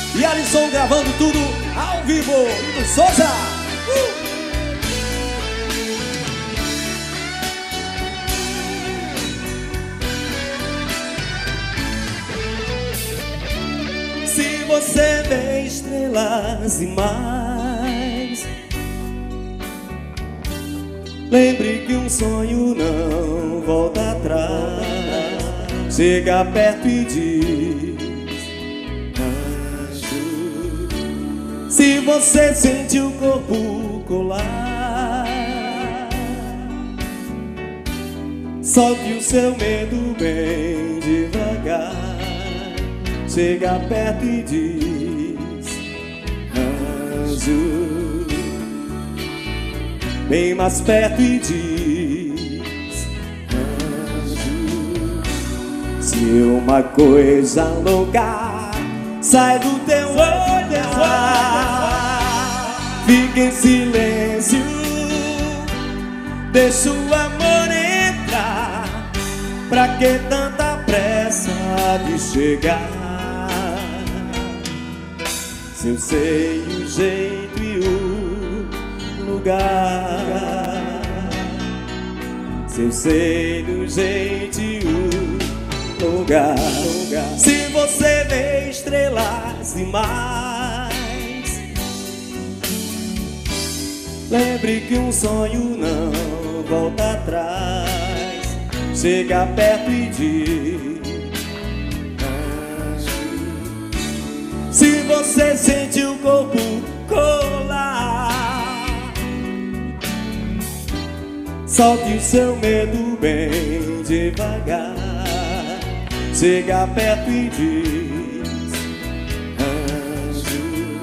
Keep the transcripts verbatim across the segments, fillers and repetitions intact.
E Alisson gravando tudo ao vivo no Souza. uh! Se você vê estrelas e mais, lembre que um sonho não volta atrás. Chega perto e diz: anjo. Se você sente o corpo colar, solte o seu medo bem devagar. Chega perto e diz: anjo. Bem mais perto e diz: anjo. Se uma coisa louca sai do teu olhar, fica em silêncio, deixa o amor entrar. Pra que tanta pressa de chegar? Se eu sei o jeito e o lugar, se eu sei do jeito e o lugar. Se você vê estrelas e mais, lembre que um sonho não volta atrás. Chega perto e diz: se você sente o corpo colar, solte o seu medo bem devagar. Chega perto e diz: anjo.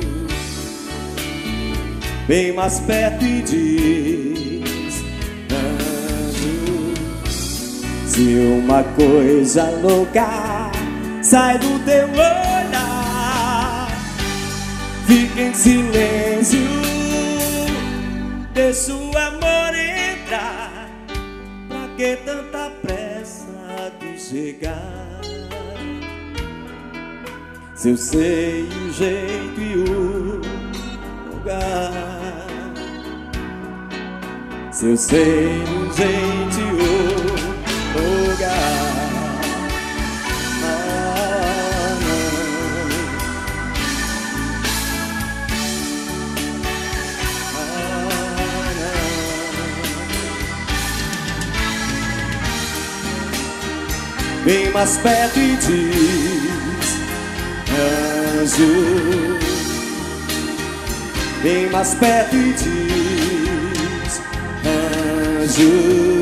Bem mais perto e diz: anjo. Se uma coisa louca sai do teu olhar, fica em silêncio, deixa o amor entrar. Pra que tanta pressa de chegar? Se eu sei o jeito e o lugar, se eu sei o jeito e o lugar. Vem mais perto e diz: anjo. Vem mais perto e diz: anjo.